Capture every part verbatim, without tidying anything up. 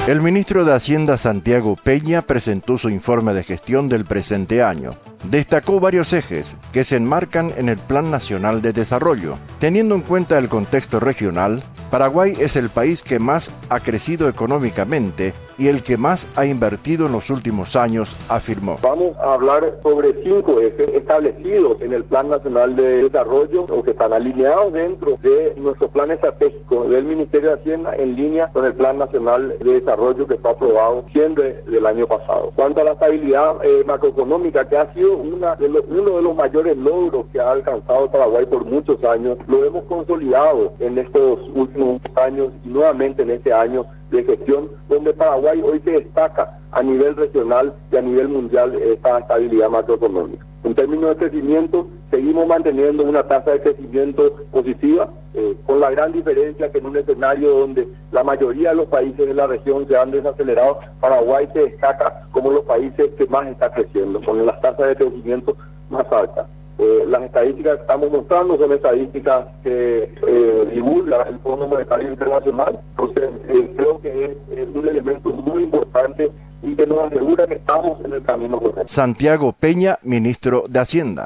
El ministro de Hacienda Santiago Peña presentó su informe de gestión del presente año. Destacó varios ejes que se enmarcan en el Plan Nacional de Desarrollo. Teniendo en cuenta el contexto regional, Paraguay es el país que más ha crecido económicamente y el que más ha invertido en los últimos años, afirmó. Vamos a hablar sobre cinco ejes establecidos en el Plan Nacional de Desarrollo o que están alineados dentro de nuestro plan estratégico del Ministerio de Hacienda en línea con el Plan Nacional de Desarrollo que fue aprobado en diciembre del año pasado. Cuanto a la estabilidad eh, macroeconómica, que ha sido una de los, uno de los mayores logros que ha alcanzado Paraguay por muchos años, lo hemos consolidado en estos últimos años y nuevamente en este año de gestión, donde Paraguay hoy se destaca a nivel regional y a nivel mundial esta estabilidad macroeconómica. En términos de crecimiento, seguimos manteniendo una tasa de crecimiento positiva, eh, con la gran diferencia que en un escenario donde la mayoría de los países de la región se han desacelerado, Paraguay se destaca como los países que más está creciendo, con las tasas de crecimiento más altas. Eh, las estadísticas que estamos mostrando son estadísticas que eh, divulga el Fondo Monetario Internacional, entonces eh, creo que es, es un elemento muy importante y que nos asegura que estamos en el camino correcto. Santiago Peña, ministro de Hacienda.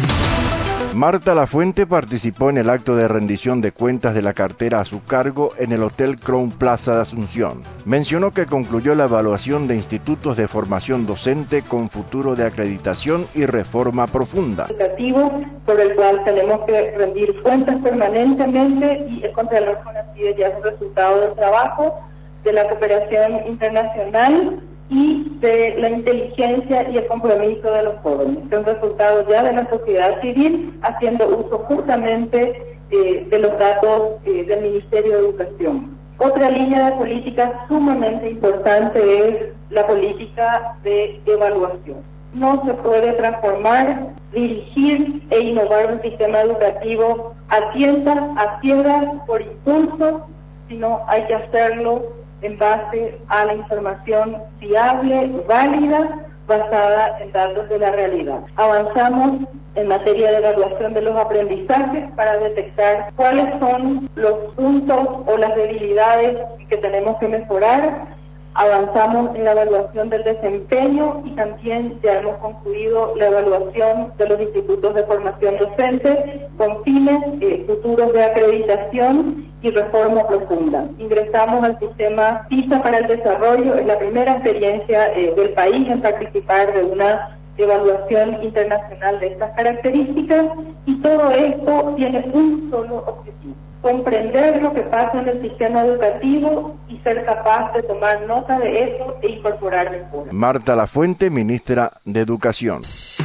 Marta Lafuente participó en el acto de rendición de cuentas de la cartera a su cargo en el Hotel Crown Plaza de Asunción. Mencionó que concluyó la evaluación de institutos de formación docente con futuro de acreditación y reforma profunda. Educativo sobre el cual tenemos que rendir cuentas permanentemente y el Contralor Conocido ya es un resultado del trabajo, de la cooperación internacional y de la inteligencia y el compromiso de los jóvenes. Es un resultado ya de la sociedad civil haciendo uso justamente eh, de los datos eh, del Ministerio de Educación. Otra línea de política sumamente importante es la política de evaluación. No se puede transformar, dirigir e innovar un sistema educativo a tientas, a ciegas, por impulso, sino hay que hacerlo en base a la información fiable, válida, basada en datos de la realidad. Avanzamos en materia de evaluación de los aprendizajes para detectar cuáles son los puntos o las debilidades que tenemos que mejorar. Avanzamos en la evaluación del desempeño y también ya hemos concluido la evaluación de los institutos de formación docente con fines eh, futuros de acreditación y reforma profunda. Ingresamos al sistema PISA para el desarrollo, es la primera experiencia eh, del país en participar de una evaluación internacional de estas características y todo esto tiene un solo objetivo: comprender lo que pasa en el sistema educativo y ser capaz de tomar nota de eso e incorporar mejoras. Marta Lafuente, ministra de Educación.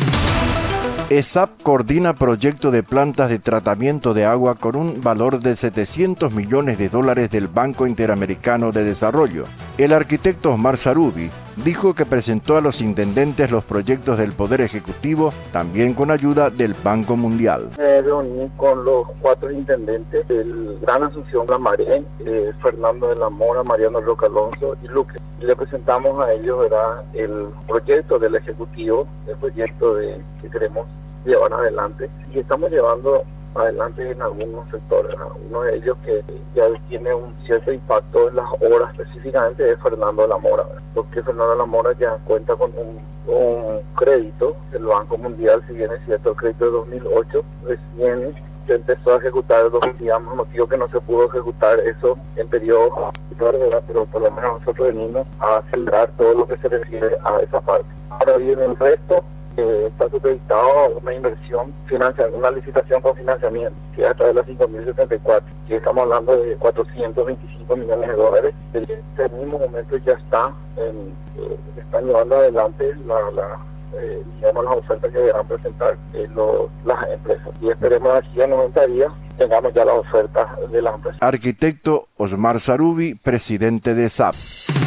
ESAP coordina proyecto de plantas de tratamiento de agua con un valor de setecientos millones de dólares del Banco Interamericano de Desarrollo. El arquitecto Osmar Sarubi dijo que presentó a los intendentes los proyectos del Poder Ejecutivo, también con ayuda del Banco Mundial. Me reuní con los cuatro intendentes del Gran Asunción La Maré, eh, Fernando de la Mora, Mariano Roca Alonso y Luque. Y le presentamos a ellos, ¿verdad?, el proyecto del Ejecutivo, el proyecto de, que queremos llevar adelante. Y estamos llevando adelante en algunos sectores, ¿no? Uno de ellos que ya tiene un cierto impacto en las obras específicamente es Fernando de la Mora, ¿verdad? Porque Fernando de la Mora ya cuenta con un, un crédito del Banco Mundial, si bien es cierto el crédito de dos mil ocho, recién se empezó a ejecutar, digamos, motivo que no se pudo ejecutar eso en periodo, ¿verdad? Pero por lo menos nosotros venimos a acelerar todo lo que se refiere a esa parte. Ahora bien, el resto Eh, está supeditado a una inversión financiera, una licitación con financiamiento, que es a través de la cinco mil setenta y cuatro, que estamos hablando de cuatrocientos veinticinco millones de dólares. En este mismo momento ya está, en, eh, están llevando adelante la, la, eh, digamos, las ofertas que deberán presentar eh, los, las empresas. Y esperemos aquí a noventa días tengamos ya las ofertas de las empresas. Arquitecto Osmar Sarubi, presidente de ESAP.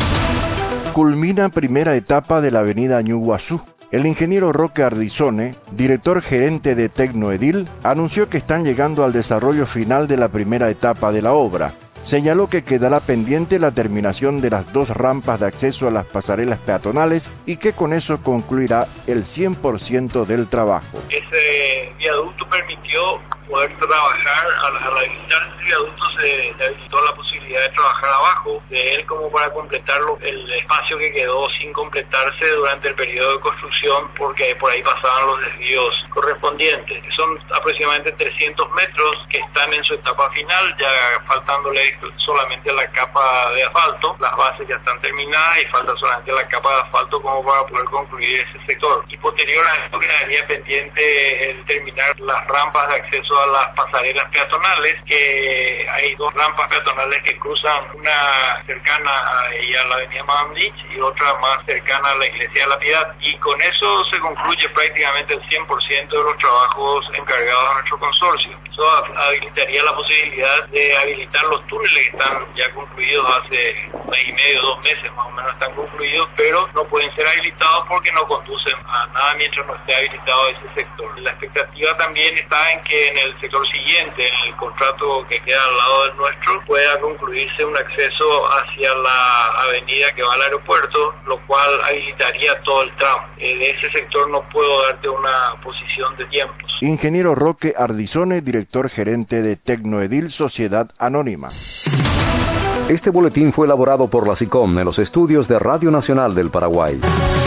Culmina primera etapa de la avenida Ñuguazú. El ingeniero Roque Ardizone, director gerente de Tecnoedil, anunció que están llegando al desarrollo final de la primera etapa de la obra. señaló que quedará pendiente la terminación de las dos rampas de acceso a las pasarelas peatonales y que con eso concluirá el cien por ciento del trabajo. Ese viaducto permitió poder trabajar, al, al habilitar ese viaducto se, se habilitó la posibilidad de trabajar abajo de él como para completarlo, el espacio que quedó sin completarse durante el periodo de construcción porque por ahí pasaban los desvíos correspondientes. Son aproximadamente trescientos metros que están en su etapa final, ya faltándole solamente la capa de asfalto, las bases ya están terminadas y falta solamente la capa de asfalto como para poder concluir ese sector. Y posterior a esto quedaría pendiente el terminar las rampas de acceso a las pasarelas peatonales, que hay dos rampas peatonales que cruzan, una cercana a, ella, a la avenida Mamlich y otra más cercana a la iglesia de la Piedad, y con eso se concluye prácticamente el cien por ciento de los trabajos encargados a nuestro consorcio. Eso habilitaría la posibilidad de habilitar los túneles que están ya concluidos hace un mes y medio, dos meses más o menos están concluidos, pero no pueden ser habilitados porque no conducen a nada mientras no esté habilitado ese sector. La expectativa también está en que en el sector siguiente, en el contrato que queda al lado del nuestro, pueda concluirse un acceso hacia la avenida que va al aeropuerto, lo cual habilitaría todo el tramo. Eh, de ese sector no puedo darte una posición de tiempos. Ingeniero Roque Ardizone, director gerente de Tecnoedil Sociedad Anónima. Este boletín fue elaborado por la SICOM en los estudios de Radio Nacional del Paraguay.